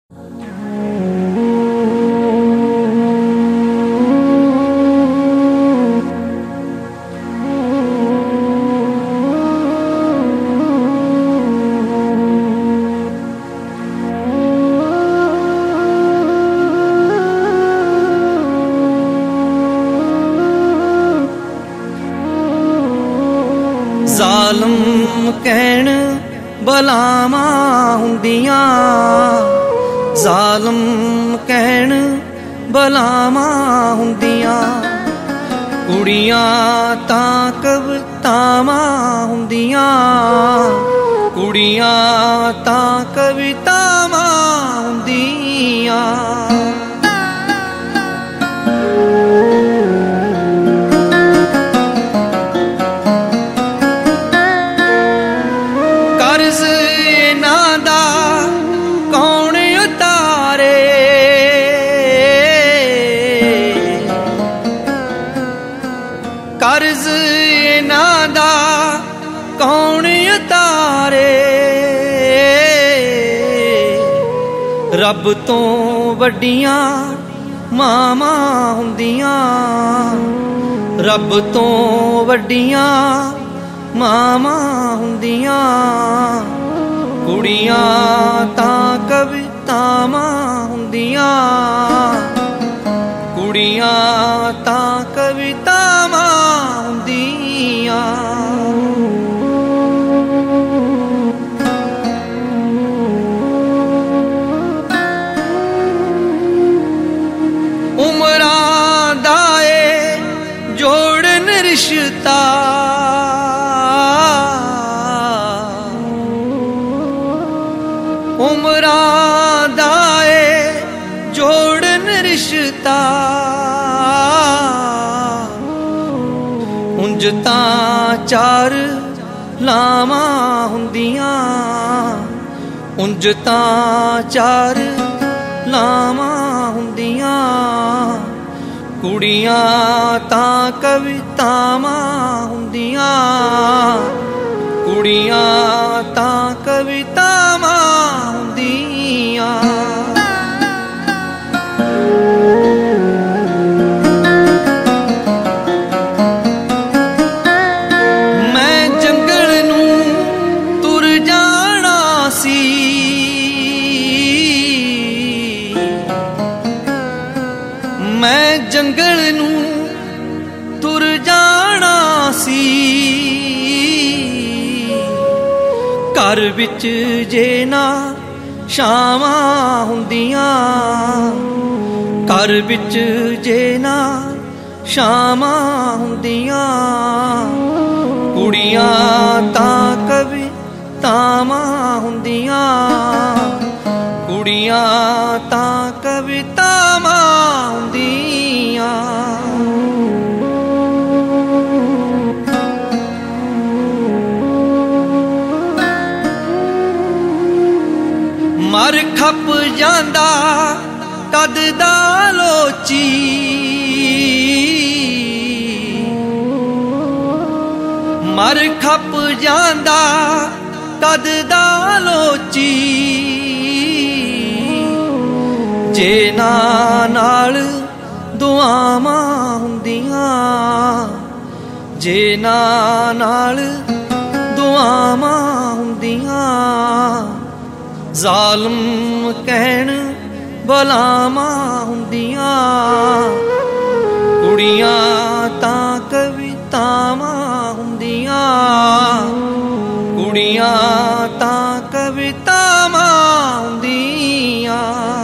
ਜ਼ਾਲਮ ਕਹਿਣ ਬਲਾਵਾਂ ਹੁੰਦੀਆਂ, ਜ਼ਾਲਮ ਕਹਿਣ ਬਲਾਵਾਂ ਹੁੰਦੀਆਂ। ਕੁੜੀਆਂ ਤਾਂ ਕਵਿਤਾਵਾਂ ਹੁੰਦੀਆਂ, ਕੁੜੀਆਂ ਤਾਂ ਕਵਿਤਾਵਾਂ ਹੁੰਦੀਆਂ। ਕਰਜ਼ ਇਹਨਾਂ ਦਾ ਕੌਣ ਉਤਾਰੇ, ਰੱਬ ਤੋਂ ਵੱਡੀਆਂ ਮਾਵਾਂ ਹੁੰਦੀਆਂ, ਰੱਬ ਤੋਂ ਵੱਡੀਆਂ ਮਾਵਾਂ ਹੁੰਦੀਆਂ। ਕੁੜੀਆਂ ਤਾਂ ਕਵਿਤਾਵਾਂ ਹੁੰਦੀਆਂ, ਕੁੜੀਆਂ ਤਾਂ ਕਵਿਤਾਵਾਂ ਹੁੰਦੀਆਂ। ਉਮਰਾਂ ਦਾ ਏ ਜੋੜਨ ਰਿਸ਼ਤਾ, ਉਮਰਾਂ ਦਾ ਏ ਜੋੜਨ ਰਿਸ਼ਤਾ। ਉਂਝ ਤਾਂ ਚਾਰ ਲਾਵਾਂ ਹੁੰਦੀਆਂ, ਉਂਝ ਤਾਂ ਚਾਰ ਲਾਵਾਂ ਹੁੰਦੀਆਂ। ਕੁੜੀਆਂ ਤਾਂ ਕਵਿਤਾਵਾਂ ਹੁੰਦੀਆਂ, ਕੁੜੀਆਂ ਤਾਂ ਕਵਿਤਾਵਾਂ ਹੁੰਦੀਆਂ। ਮੈਂ ਜੰਗਲ ਨੂੰ ਤੁਰ ਜਾਣਾ ਸੀ, ਘਰ ਵਿੱਚ ਜੇ ਨਾ ਛਾਵਾਂ ਹੁੰਦੀਆਂ, ਘਰ ਵਿੱਚ ਜੇ ਨਾ ਛਾਵਾਂ ਹੁੰਦੀਆਂ। ਕੁੜੀਆਂ ਤਾਂ ਕਵਿਤਾਵਾਂ ਹੁੰਦੀਆਂ, ਕੁੜੀਆਂ ਤਾਂ ਕਵਿਤਾਵਾਂ ਹੁੰਦੀਆਂ। ਮਰ ਖੱਪ ਜਾਂਦਾ ਕਦ ਦਾ ਲੋਚੀ, ਮਰ ਖੱਪ ਜਾਂਦਾ ਕਦ ਦਾ ਲੋਚੀ। ਜੇ ਨਾ ਨਾਲ ਦੁਆਵਾਂ ਹੁੰਦੀਆਂ, ਜੇ ਨਾ ਨਾਲ ਦੁਆਵਾਂ ਹੁੰਦੀਆਂ। ਜ਼ਾਲਮ ਕਹਿਣ ਬਲਾਵਾਂ ਹੁੰਦੀਆਂ, ਕੁੜੀਆਂ ਤਾਂ ਕਵਿਤਾਵਾਂ ਹੁੰਦੀਆਂ, ਕੁੜੀਆਂ ਤਾਂ ਕਵਿਤਾਵਾਂ ਹੁੰਦੀਆਂ।